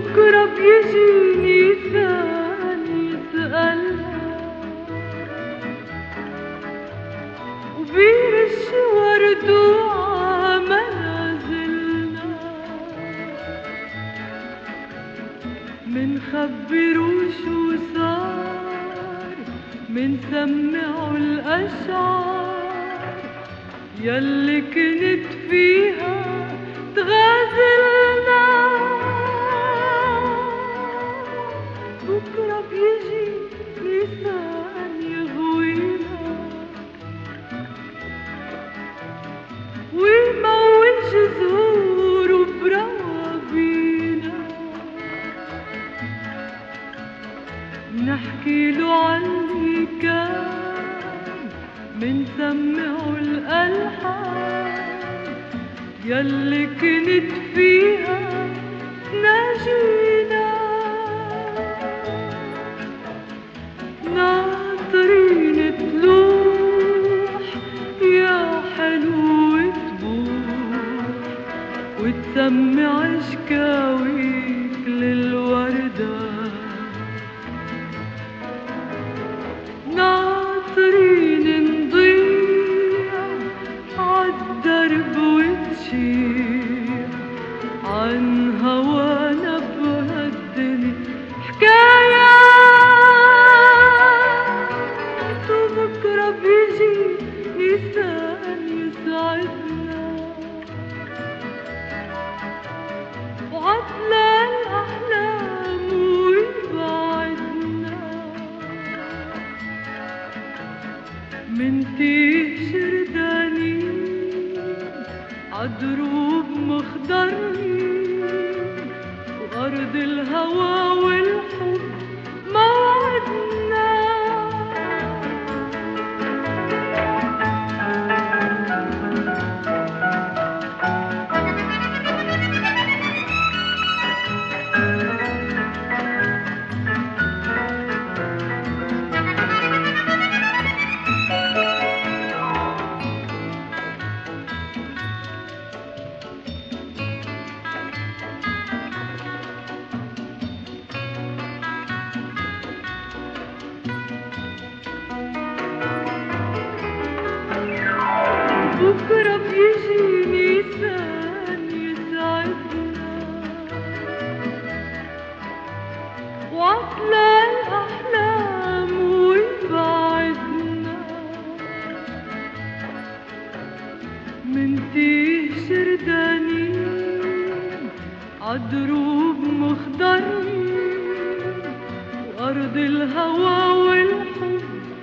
بكرة بيجيني ثاني يسألها وبيرش ورد وعمنازلنا منخبرو شو صار منسمعو الأشعار يلي كنت فيها تغازلنا بكرة بيجي لسان يغوينا ويموج زهور وبراوينا نحكيلو عاللي كان منسمعو الألحان يلي كنت فيها تناجينا ناطرين تلوح يا حلو تبوح وتسمع شكاويك للوردة ناطرين نضيع عالدرب وتشيع عن هوانا بهالدنيا حكايات وبكرة بيجي نسان يسعدنا وعطلة الأحلام ويبعدنا منتيه شردانين عدروب مخضرين وأرض الهوى والحب موعدنا بكرة بيجيني ثان يسعدنا وعطلة الأحلام ويبعدنا منتيه شردانين عدروب مخضرين وأرض الهوى والحب